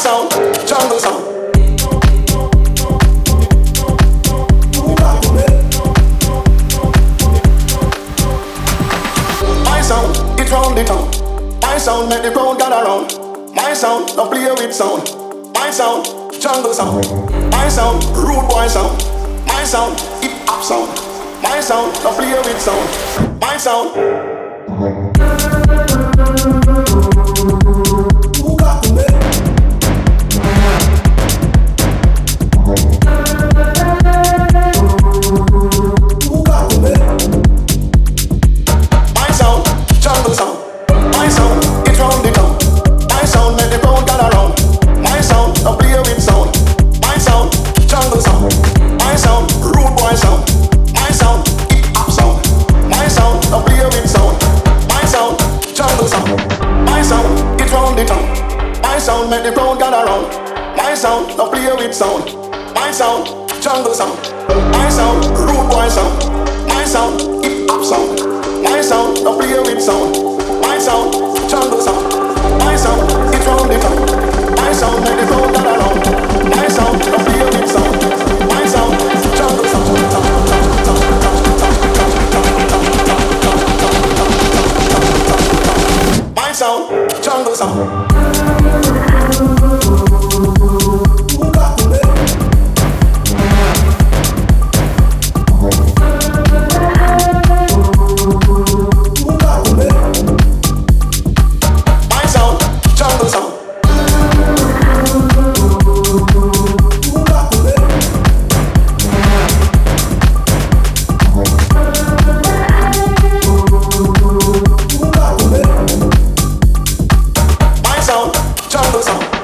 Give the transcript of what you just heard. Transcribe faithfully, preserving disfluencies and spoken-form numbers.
sound, jungle sound. My sound, it round the town. My sound make the crowd gather round. My sound, don't play with sound. My sound, jungle sound. My sound, rude boy sound. My sound, hip hop sound. My sound, don't play with sound. My sound. Who got the bed? Who got the bed? My sound, jungle sound. My sound, it round the town. My sound make the crowd gather round. My sound, don't play with sound. My sound, jungle sound. My sound, rude boy sound. My sound, hip hop sound. My sound, don't play with sound. My sound, jungle sound. My sound, it round the town. My sound make the crowd gather round. My sound, don't play with sound. My sound, jungle sound. My sound, rude boy sound. My sound, hip hop sound. My sound, don't play with sound. My sound, jungle sound. My sound, it round the town. My sound make the crowd gather round. My sound, don't play with sound. My sound, jungle sound. My sound, jungle sound. Who got the bed? Who got the bed? My sound, jungle sound. Who got the bed? Who got the bed? My sound, jungle sound.